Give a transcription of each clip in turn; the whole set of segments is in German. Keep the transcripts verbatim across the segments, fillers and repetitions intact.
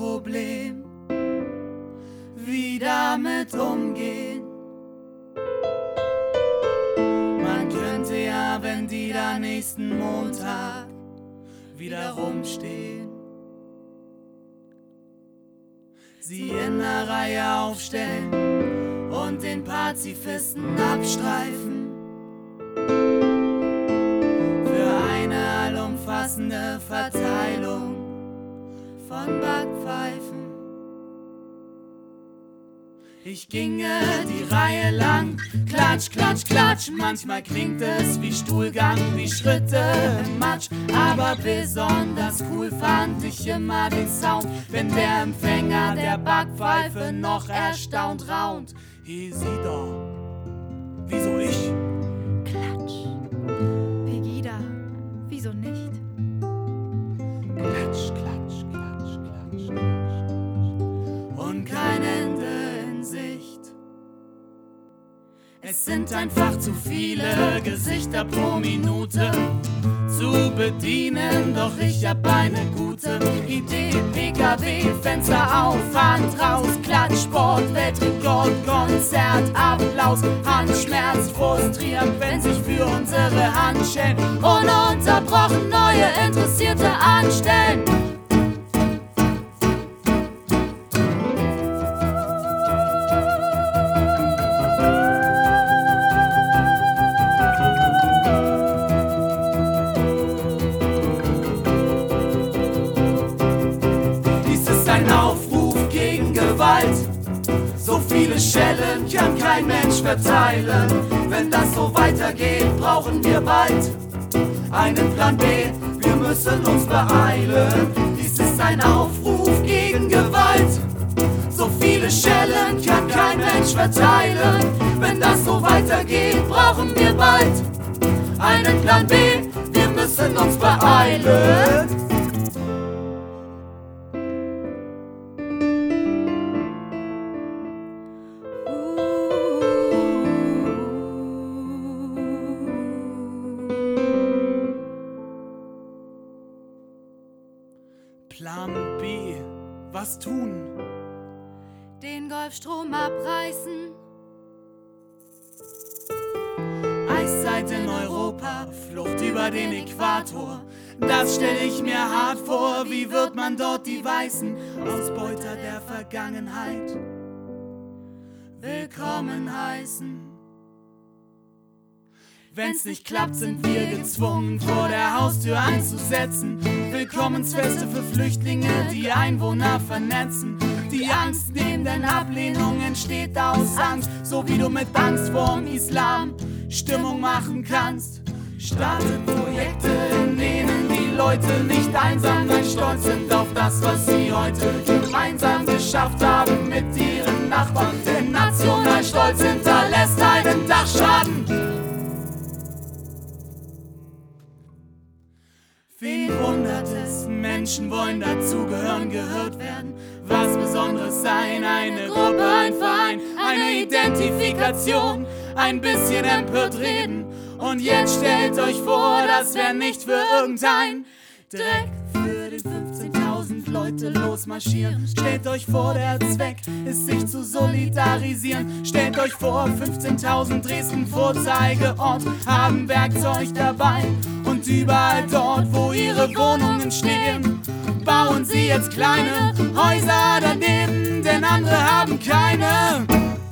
Problem, wie damit umgehen. Man könnte ja, wenn die da nächsten Montag wieder rumstehen, sie in der Reihe aufstellen und den Pazifisten abstreifen. Für eine allumfassende Verteilung von Backpfeifen. Ich ginge die Reihe lang, klatsch, klatsch, klatsch. Manchmal klingt es wie Stuhlgang, wie Schritte im Matsch. Aber besonders cool fand ich immer den Sound, wenn der Empfänger der Backpfeife noch erstaunt raunt. Hey, sieh doch, wieso ich? Klatsch, Pegida, wieso nicht? Klatsch, klatsch, klatsch, klatsch, klatsch. Und kein Ende in Sicht. Es sind einfach zu viele Gesichter pro Minute zu bedienen, doch ich hab eine gute Idee. P K W, Fenster auf, Hand raus, Klatsch, Sport, Weltrekord, Konzert, Applaus, Handschmerz, frustriert, wenn sich für unsere Handschellen ununterbrochen neue Interessierte anstellen. Ein Aufruf gegen Gewalt. So viele Schellen kann kein Mensch verteilen. Wenn das so weitergeht, brauchen wir bald einen Plan B. Wir müssen uns beeilen. Dies ist ein Aufruf gegen Gewalt. So viele Schellen kann kein Mensch verteilen. Wenn das so weitergeht, brauchen wir bald einen Plan B. Wir müssen uns beeilen. Plan B, was tun? Den Golfstrom abreißen. Eiszeit in Europa, Flucht über den Äquator. Das stell ich mir hart vor, wie wird man dort die weißen Ausbeuter der Vergangenheit willkommen heißen? Wenn's nicht klappt, sind wir gezwungen, vor der Haustür anzusetzen. Willkommensfeste für Flüchtlinge, die Einwohner vernetzen. Die Angst neben den Ablehnung entsteht aus Angst, so wie du mit Angst vorm Islam Stimmung machen kannst. Startet Projekte, in denen die Leute nicht einsam sein, stolz sind auf das, was sie heute gemeinsam geschafft haben mit ihren Nachbarn. Denn Nationalstolz hinterlässt einen Dachschaden. Wen wundert es? Menschen wollen dazugehören, gehört werden. Was Besonderes sein, eine Gruppe, ein Verein, eine Identifikation, ein bisschen empört reden. Und jetzt stellt euch vor, das wär nicht für irgendein Dreck. Für den fünfzehntausend Leute losmarschieren. Stellt euch vor, der Zweck ist, sich zu solidarisieren. Stellt euch vor, fünfzehntausend Dresden Vorzeigeort haben Werkzeug dabei. Und überall dort, wo ihre Wohnungen stehen, bauen sie jetzt kleine Häuser daneben, denn andere haben keine.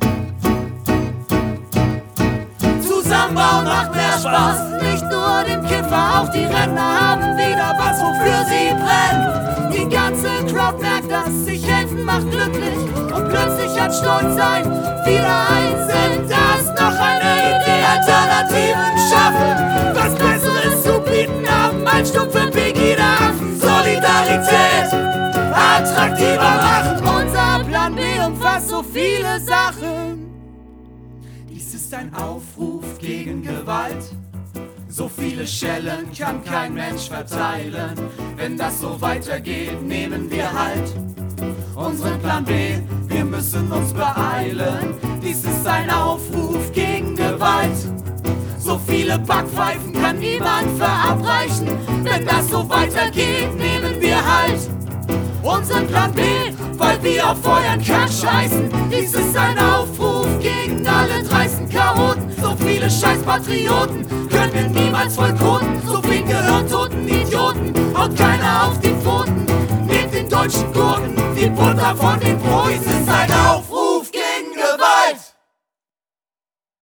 Zusammenbauen macht mehr Spaß, nicht nur dem Kiffer, auch die Rentner haben wieder was, wofür sie brennen. Die ganze Crowd merkt das, sich helfen macht glücklich und plötzlich hat Stolzsein wieder ein Sinn. Da ist noch eine Idee, Alternativen schaffen, was Besseres zu bieten haben als stumpfe Pegida-Affen. Solidarität attraktiver machen, unser Plan B umfasst so viele Sachen. Dies ist ein Aufruf gegen Gewalt. So viele Schellen kann kein Mensch verteilen. Wenn das so weitergeht, nehmen wir halt unseren Plan B. Wir müssen uns beeilen. Dies ist ein Aufruf gegen Gewalt. So viele Backpfeifen kann niemand verabreichen. Wenn das so weitergeht, nehmen wir halt unseren Plan B, weil wir auf euren Kern scheißen. Dies ist ein Aufruf gegen alle dreisten Chaoten. So viele Scheißpatrioten können wir niemals vollkoten. So viel gehirntoten Idioten haut keiner auf die Pfoten. Nehmt den deutschen Gurken die Butter von den Preußen.